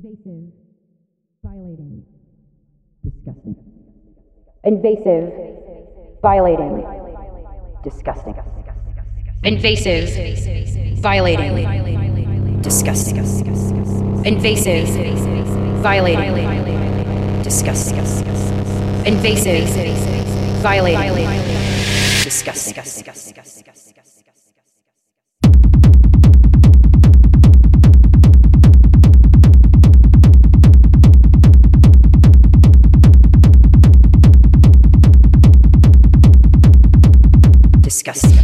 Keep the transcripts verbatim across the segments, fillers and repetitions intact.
Invasive. Violating. Disgusting. Invasive. Violating. Disgusting. Invasive. Violating. Disgusting. Invasive. Violating. Disgusting. Invasive. Violating. Disgusting. Disgusting.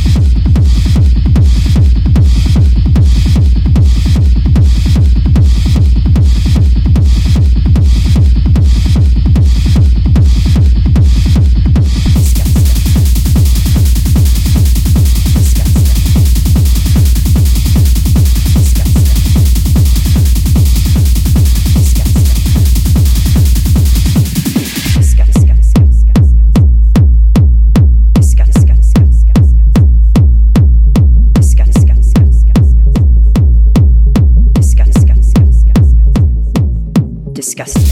Disgusting.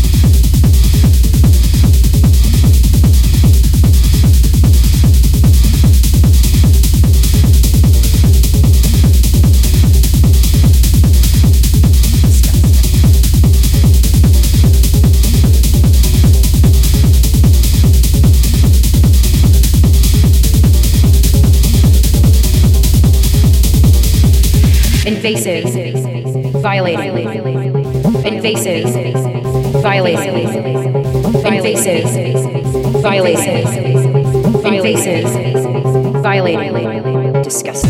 Invasive. Violating. Invasive. Violating. Invasive. Violating. Invasive. Violating. Disgusting.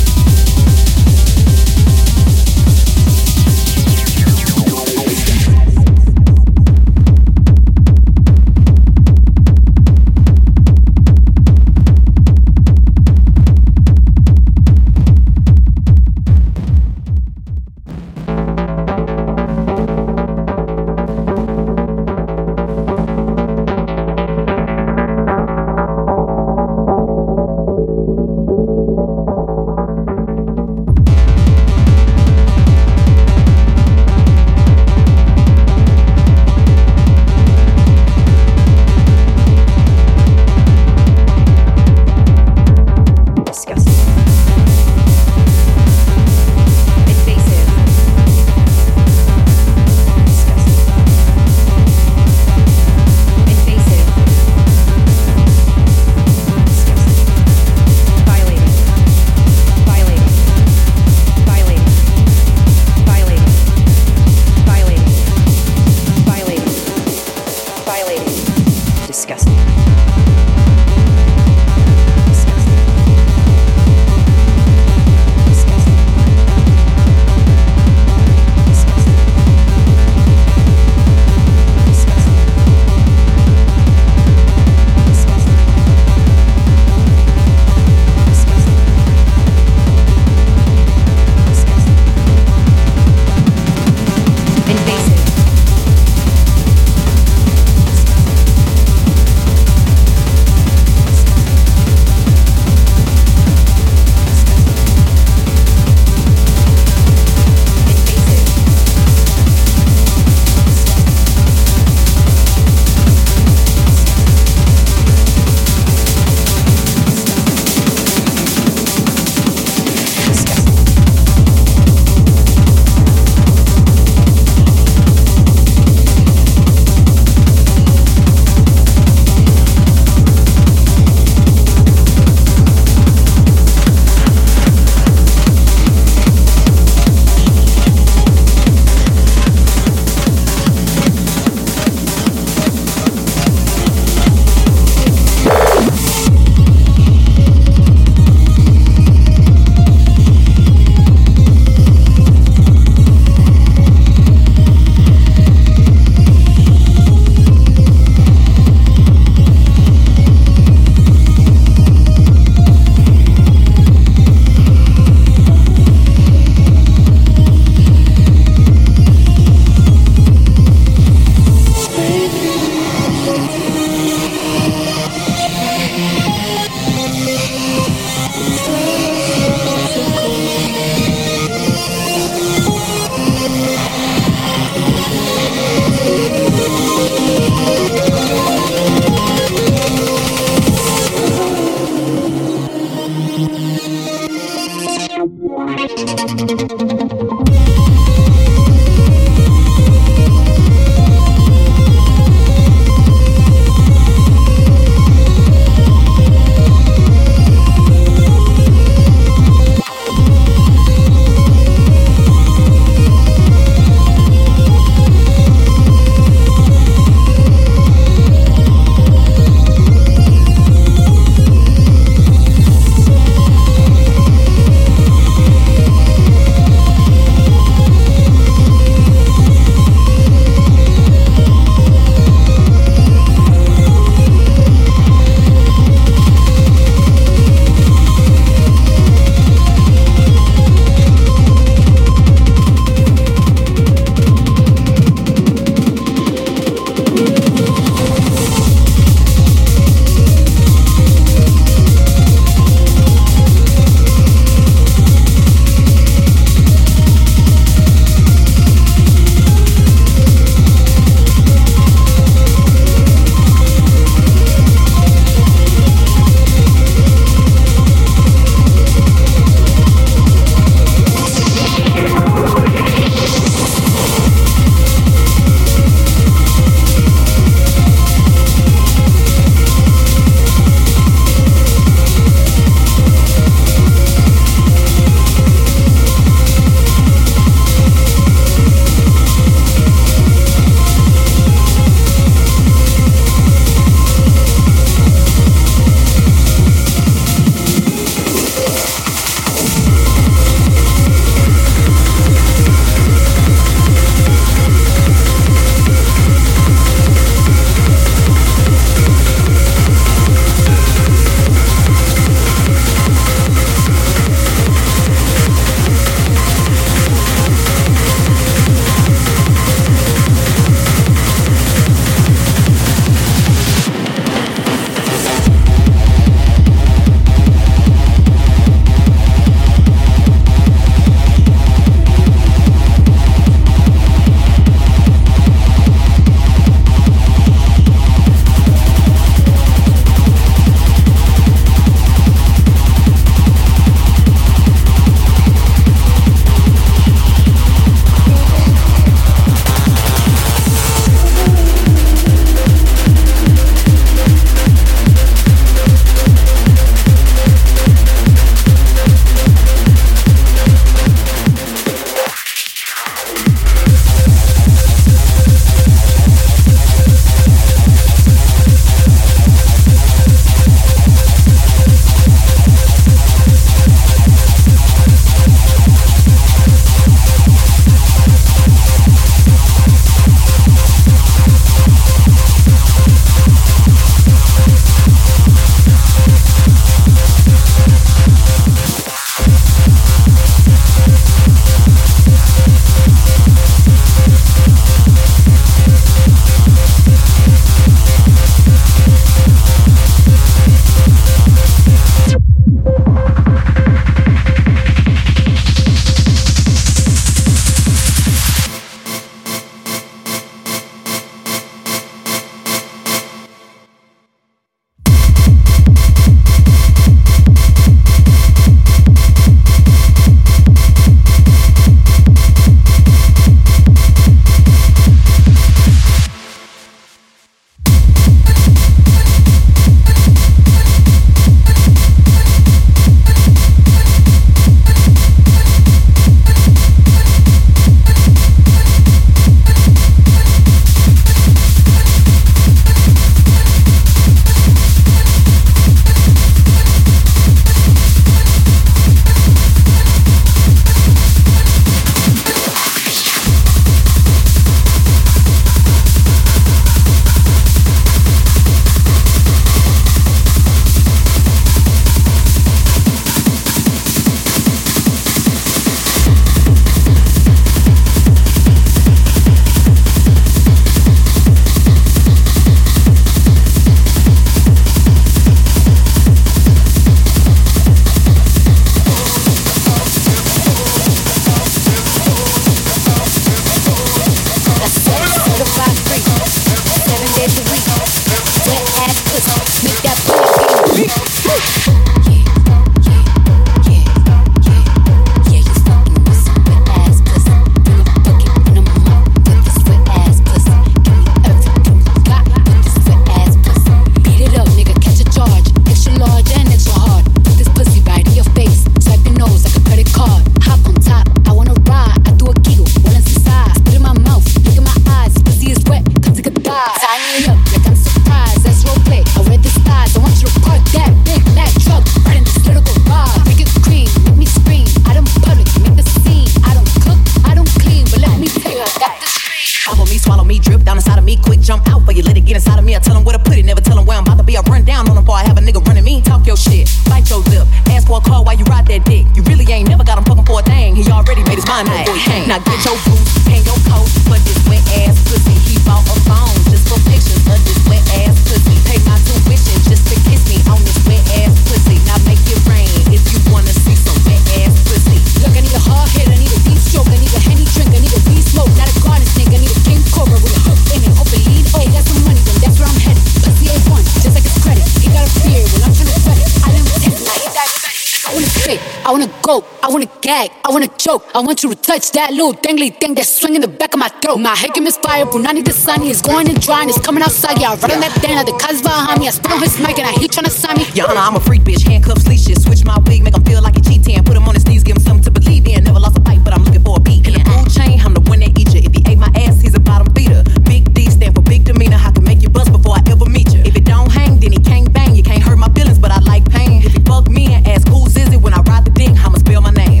inside of me, I tell him where to put it. Never tell him where I'm about to be. I run down on him before I have a nigga running me. Talk your shit, bite your lip. Ask for a call while you ride that dick. You really ain't never got him fucking for a thing. He already made his mind up before he came. Now get your boots and your coat for this wet ass pussy. He bought a phone just for pictures of this wet ass pussy. Pay my tuition just to kiss me on this wet ass pussy. Now make it rain if you wanna see some wet ass pussy. Look, I need a hard hit, I need a deep stroke, I need a Henny drink, I need a weed smoke, not a garden snake, I need a king cobra with a hook in it, open lead. Oh, he got some money, then that's where I'm headed. Pussy A one, just like his credit. He got a fear when I'm trying to sweat it. I let him test, now he diabetic. I wanna spit, I wanna go, I wanna gag, I wanna choke. I want you to touch that little dangly thing that's swinging the back of my throat. My head is fire, Brunani the sunny is going and drying, it's coming outside. Yeah, I run on that thing like the cuz behind me. I spit on his mic and I heat tryna sign me. Your Honor, I'm a freak bitch, handcuffs, leashes. Switch my wig, make him feel like he cheating. Put him on his knees, give him something to believe in. Never lost a fight, but I'm looking for a beat. In the food chain, I'm the one that eat you. If he ate my ass, he's a bottom feeder. Big D stand for big demeanor. I can make you bust before I ever meet you. If it don't hang, then he can't bang. You can't hurt my feelings, but I like pain. If he fuck me and ask who's is it when I ride the dick, I'ma spell my name.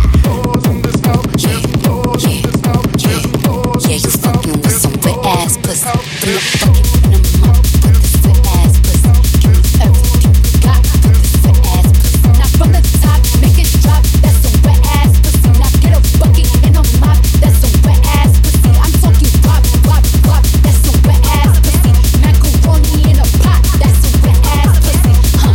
Yeah, you fucking with some wet ass pussy. Bring the bucket in the mouth, put this wet ass pussy. Give me everything you got, put this wet ass pussy. Now from the top, make it drop, that's some wet ass pussy. Now get a bucket in the mouth, that's some wet ass pussy. I'm talking wop, wop, wop, that's some wet ass pussy. Macaroni in a pot, that's some wet ass pussy. Huh.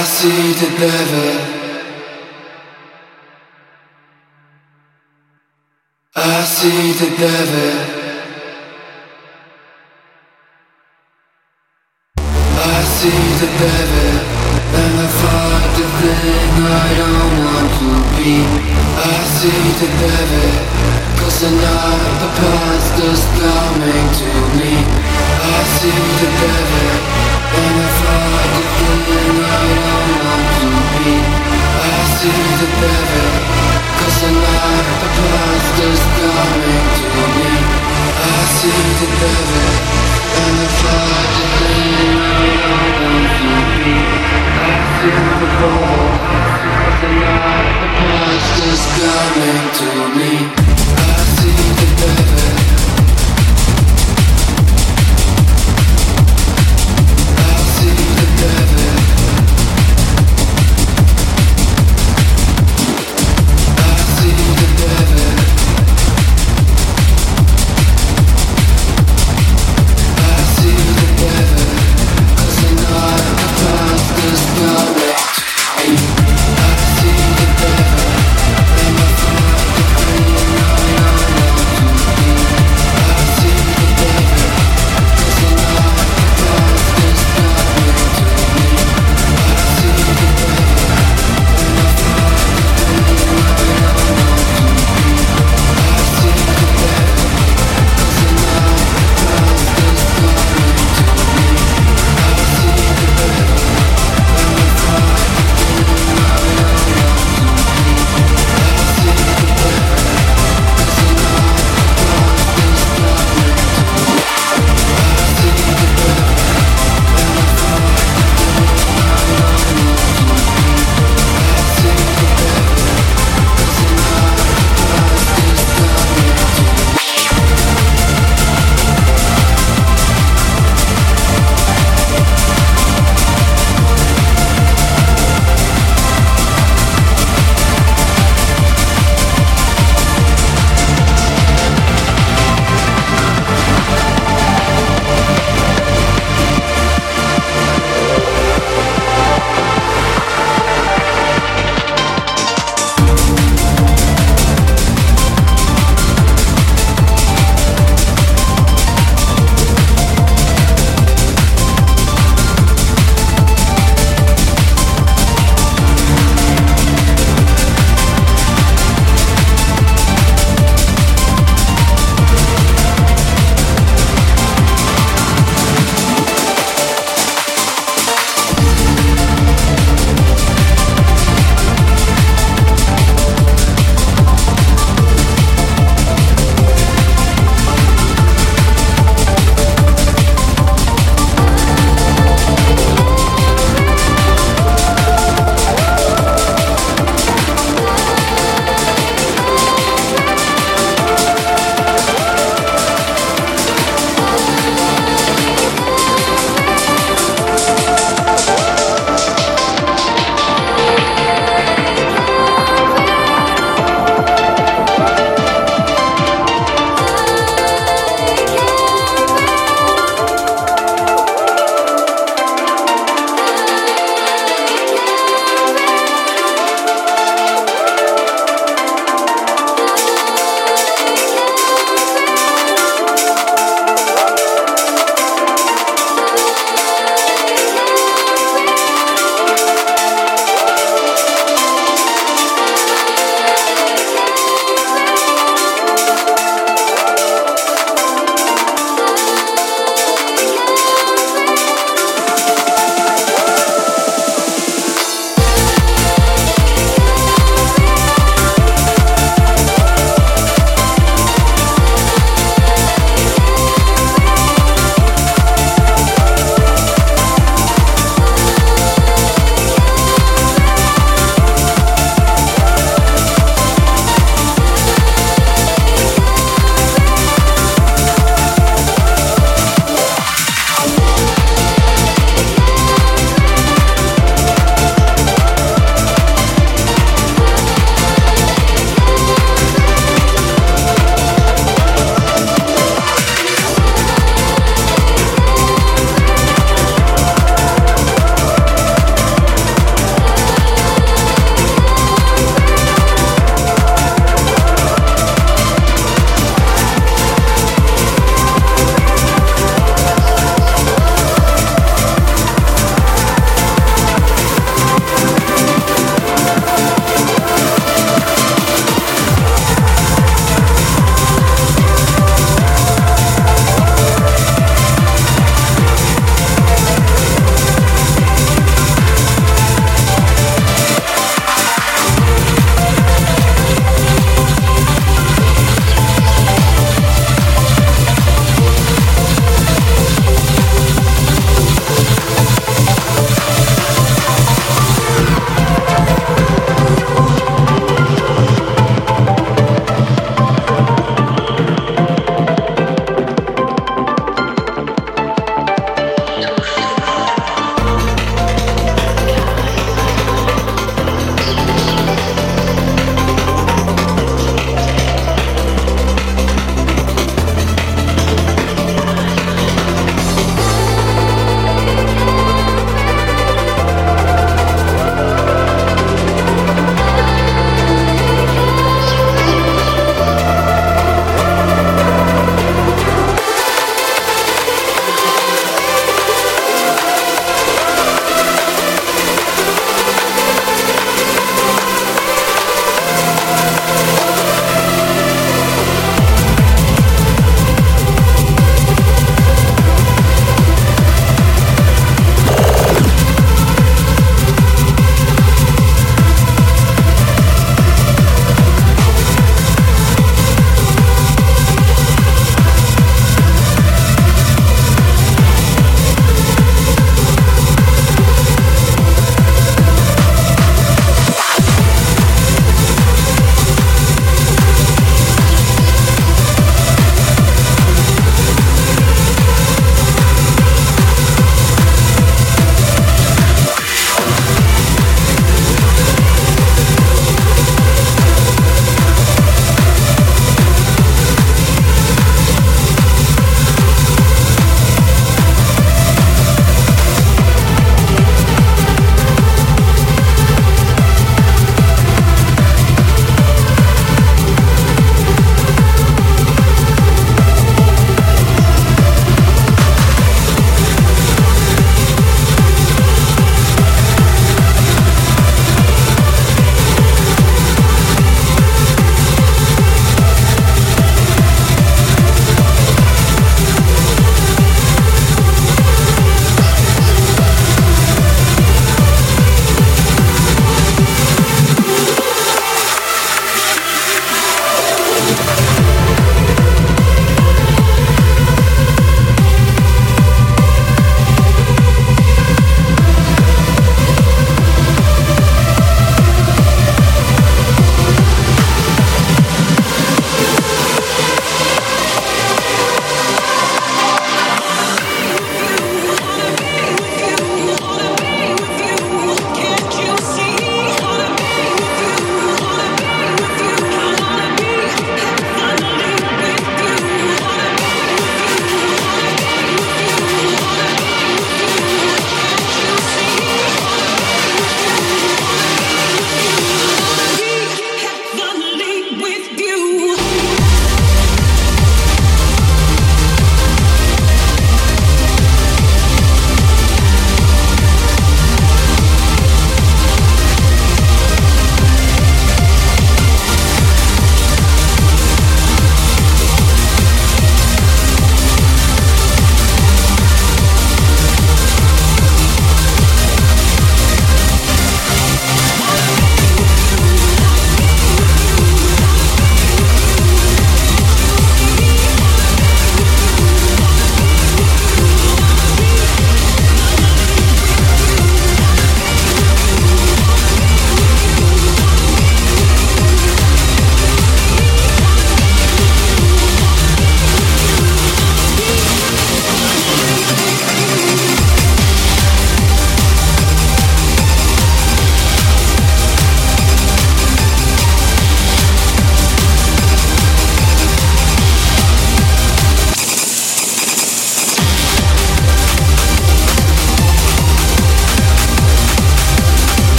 I see the devil. I see the devil. I see the devil, and I find the thing I don't want to be. I see the devil, cause the night the past is coming to me. I see the devil, and I find the thing I don't want to be. I see the devil, cause the night the past is coming to me. I see the devil, and I find the thing I don't want to be. I see the devil, cause the night the past is coming to me. I see the devil. I see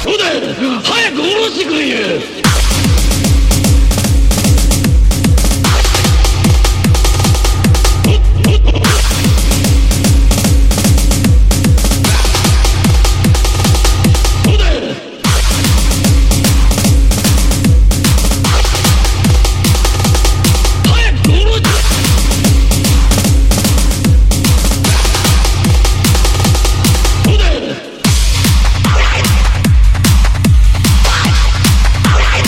そうだ早く下ろしてくれよ Right.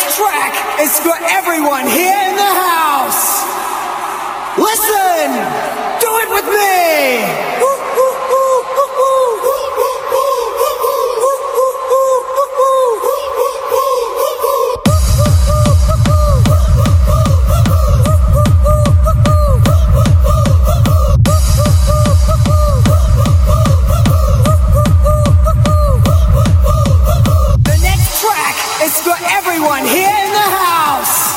next track is for everyone here in the house. Listen, do it with me. The next track is for everyone here in the house.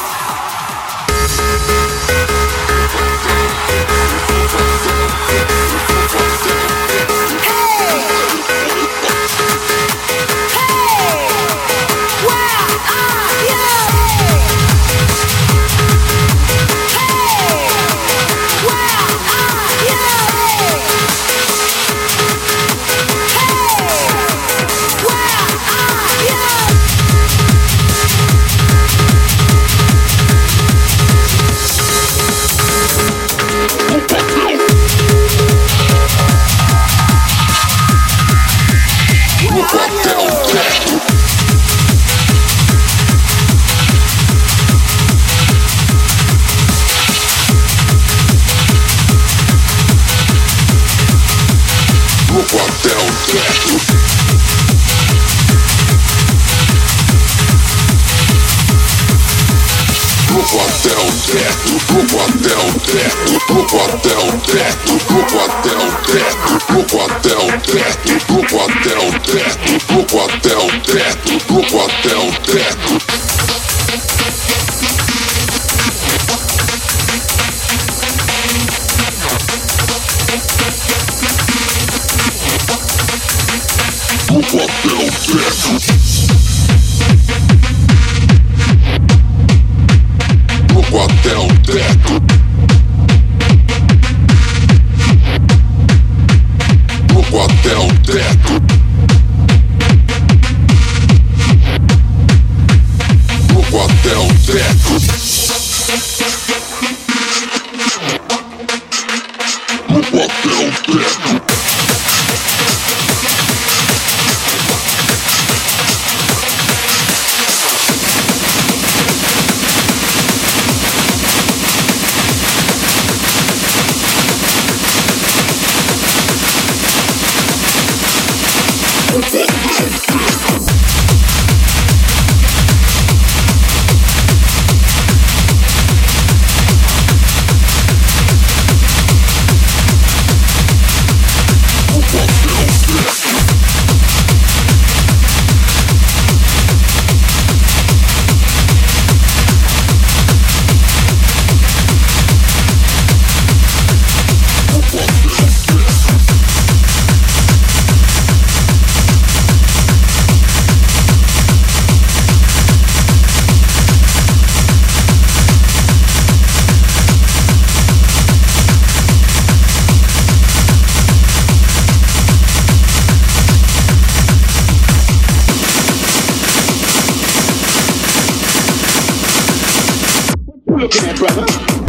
Looking at brother.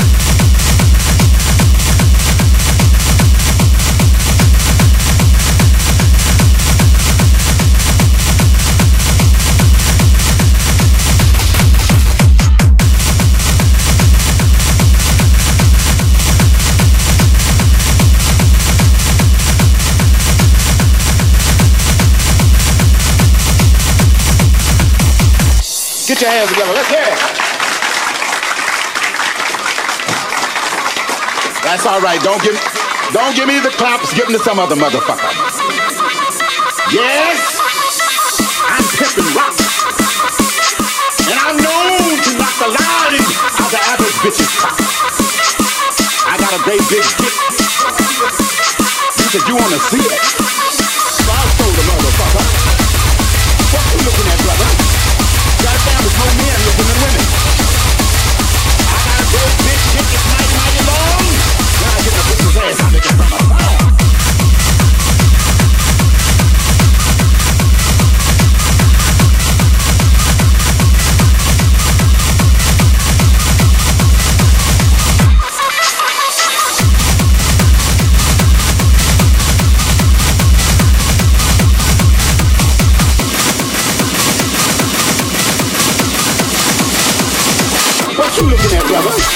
Get your hands together. Let's hear it. That's all right. Don't give, don't give me the claps. Give them to some other motherfucker. Yes, I'm pimping rock, and I'm known to knock the loudest out the average bitch's cock. I got a great big dick. You said you wanna see it? So I'll show the motherfucker. What you looking at, brother? Goddamn, there's no men looking at women. I got a great big dick. It's mighty, mighty long. When I get the bitch's ass, I make it from a phone. there, brother.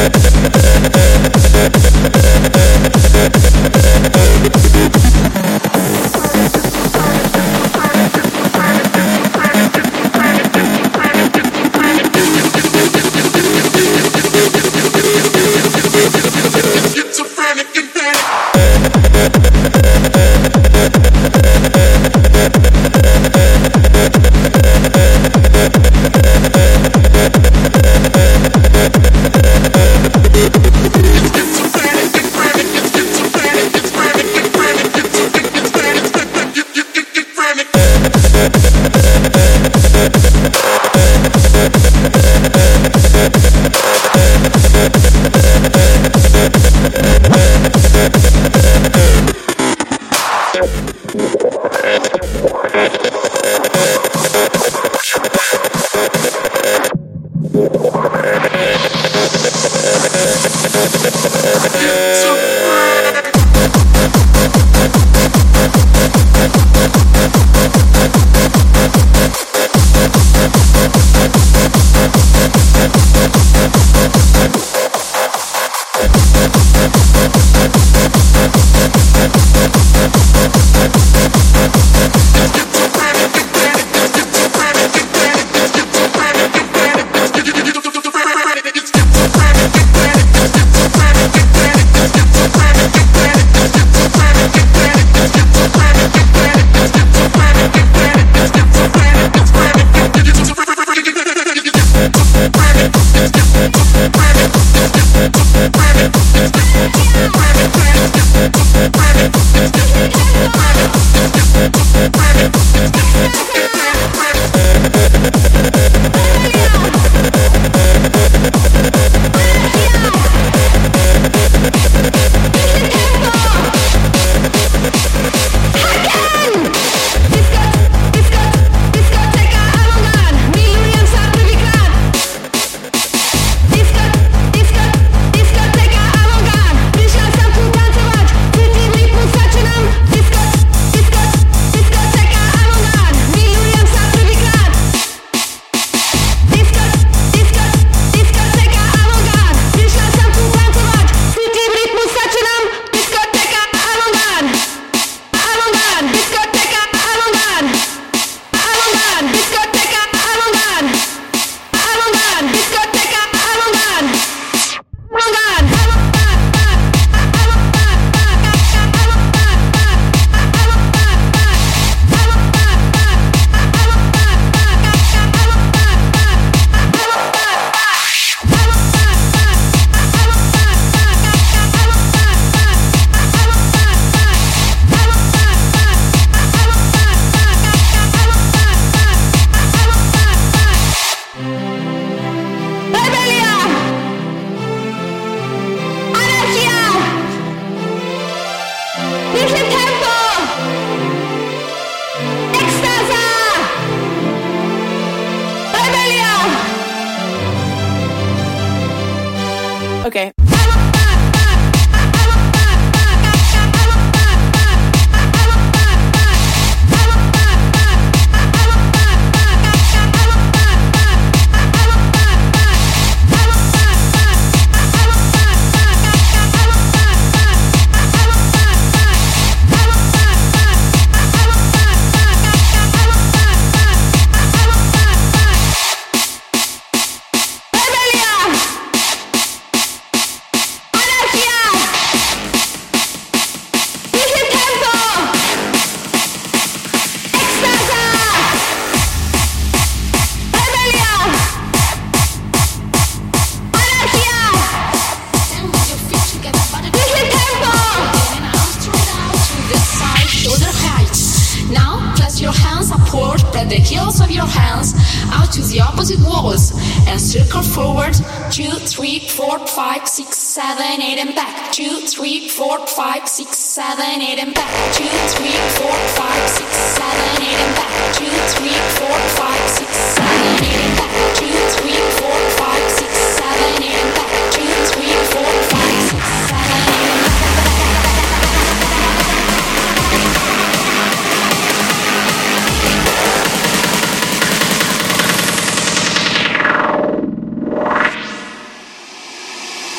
Okay.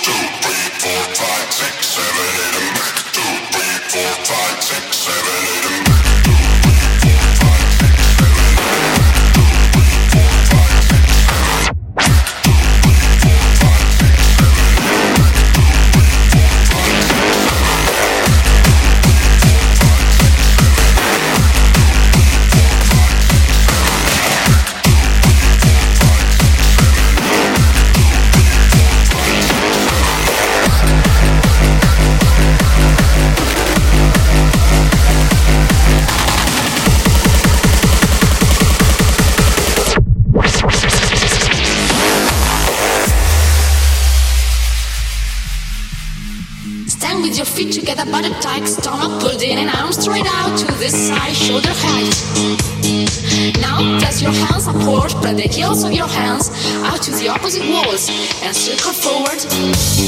Spread the heels of your hands out to the opposite walls and circle forward.